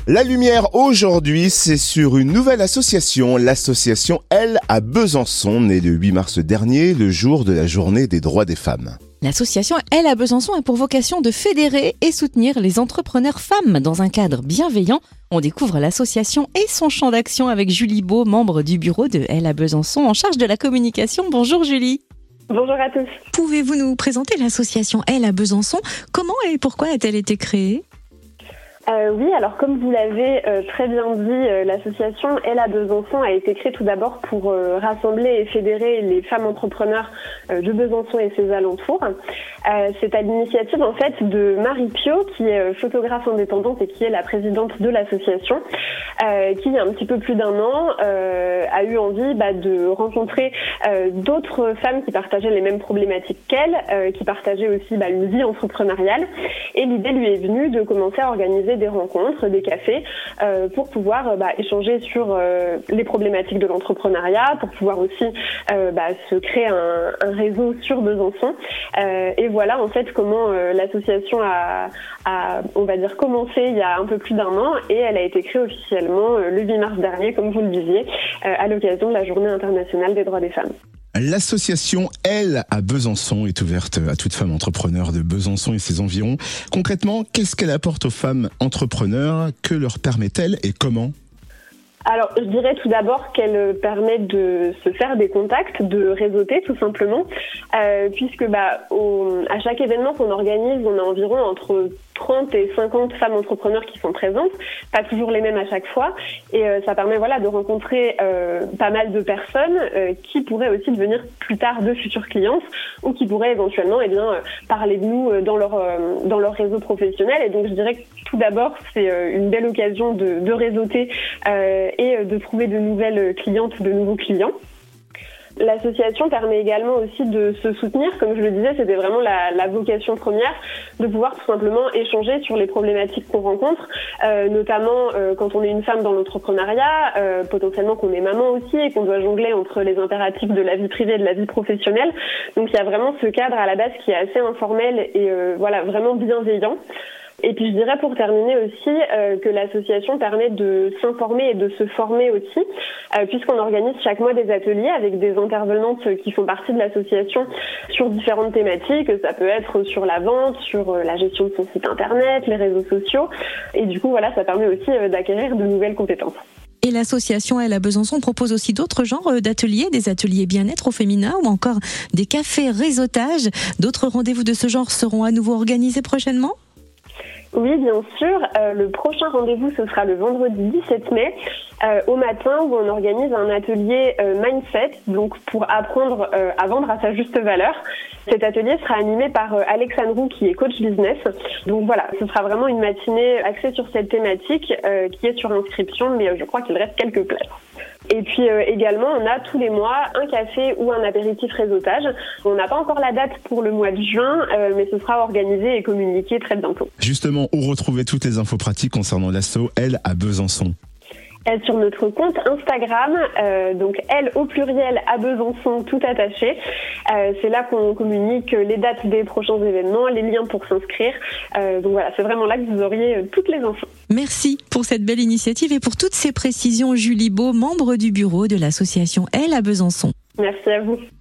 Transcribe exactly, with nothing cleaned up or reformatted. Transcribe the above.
La lumière aujourd'hui, c'est sur une nouvelle association, l'association Elle à Besançon, née le huit mars dernier, le jour de la journée des droits des femmes. L'association Elle à Besançon a pour vocation de fédérer et soutenir les entrepreneurs femmes dans un cadre bienveillant. On découvre l'association et son champ d'action avec Julie Beau, membre du bureau de Elle à Besançon, en charge de la communication. Bonjour Julie. Bonjour à tous. Pouvez-vous nous présenter l'association Elle à Besançon ? Comment et pourquoi a-t-elle été créée ? Euh, oui, alors comme vous l'avez euh, très bien dit, euh, l'association Elle à Besançon a été créée tout d'abord pour euh, rassembler et fédérer les femmes entrepreneurs euh, de Besançon et ses alentours. Euh, c'est à l'initiative en fait de Marie Pio, qui est euh, photographe indépendante et qui est la présidente de l'association, euh, qui il y a un petit peu plus d'un an euh, a eu envie bah, de rencontrer euh, d'autres femmes qui partageaient les mêmes problématiques qu'elle, euh, qui partageaient aussi bah, une vie entrepreneuriale. Et l'idée lui est venue de commencer à organiser des rencontres, des cafés, euh, pour pouvoir euh, bah, échanger sur euh, les problématiques de l'entrepreneuriat, pour pouvoir aussi euh, bah, se créer un, un réseau sur Besançon. Euh, et voilà en fait comment euh, l'association a, a, on va dire, commencé il y a un peu plus d'un an, et elle a été créée officiellement euh, le huit mars dernier, comme vous le disiez, euh, à l'occasion de la Journée internationale des droits des femmes. L'association Elle à Besançon est ouverte à toute femme entrepreneur de Besançon et ses environs. Concrètement, qu'est-ce qu'elle apporte aux femmes entrepreneurs ? Que leur permet-elle et comment ? Alors, je dirais tout d'abord qu'elle permet de se faire des contacts, de réseauter tout simplement, euh, puisque bah, au, à chaque événement qu'on organise, on a environ entre trente et cinquante femmes entrepreneurs qui sont présentes, pas toujours les mêmes à chaque fois, et euh, ça permet voilà de rencontrer euh, pas mal de personnes euh, qui pourraient aussi devenir plus tard de futures clientes, ou qui pourraient éventuellement eh bien euh, parler de nous euh, dans leur euh, dans leur réseau professionnel. Et donc je dirais que tout d'abord c'est euh, une belle occasion de, de réseauter euh, et de trouver de nouvelles clientes, de nouveaux clients. L'association permet également aussi de se soutenir, comme je le disais, c'était vraiment la, la vocation première, de pouvoir tout simplement échanger sur les problématiques qu'on rencontre, euh, notamment euh, quand on est une femme dans l'entrepreneuriat, euh, potentiellement qu'on est maman aussi et qu'on doit jongler entre les impératifs de la vie privée et de la vie professionnelle. Donc il y a vraiment ce cadre à la base qui est assez informel et euh, voilà vraiment bienveillant. Et puis je dirais pour terminer aussi euh, que l'association permet de s'informer et de se former aussi, euh, puisqu'on organise chaque mois des ateliers avec des intervenantes qui font partie de l'association sur différentes thématiques. Ça peut être sur la vente, sur euh, la gestion de son site internet, les réseaux sociaux. Et du coup, voilà, ça permet aussi euh, d'acquérir de nouvelles compétences. Et l'association Elle à Besançon propose aussi d'autres genres d'ateliers, des ateliers bien-être au féminin ou encore des cafés réseautage. D'autres rendez-vous de ce genre seront à nouveau organisés prochainement ? Oui, bien sûr. Euh, le prochain rendez-vous, ce sera le vendredi dix-sept mai, euh, au matin, où on organise un atelier euh, mindset, donc pour apprendre euh, à vendre à sa juste valeur. Cet atelier sera animé par euh, Alexandre, qui est coach business. Donc voilà, ce sera vraiment une matinée axée sur cette thématique, euh, qui est sur inscription, mais euh, je crois qu'il reste quelques places. Et puis euh, également, on a tous les mois un café ou un apéritif réseautage. On n'a pas encore la date pour le mois de juin, euh, mais ce sera organisé et communiqué très bientôt. Justement, où retrouver toutes les infos pratiques concernant l'asso Elle à Besançon ? Elle sur notre compte Instagram, euh, donc Elle au pluriel à Besançon tout attaché. Euh, c'est là qu'on communique les dates des prochains événements, les liens pour s'inscrire. Euh, donc voilà, c'est vraiment là que vous auriez toutes les infos. Merci pour cette belle initiative et pour toutes ces précisions, Julie Beau, membre du bureau de l'association Elle à Besançon. Merci à vous.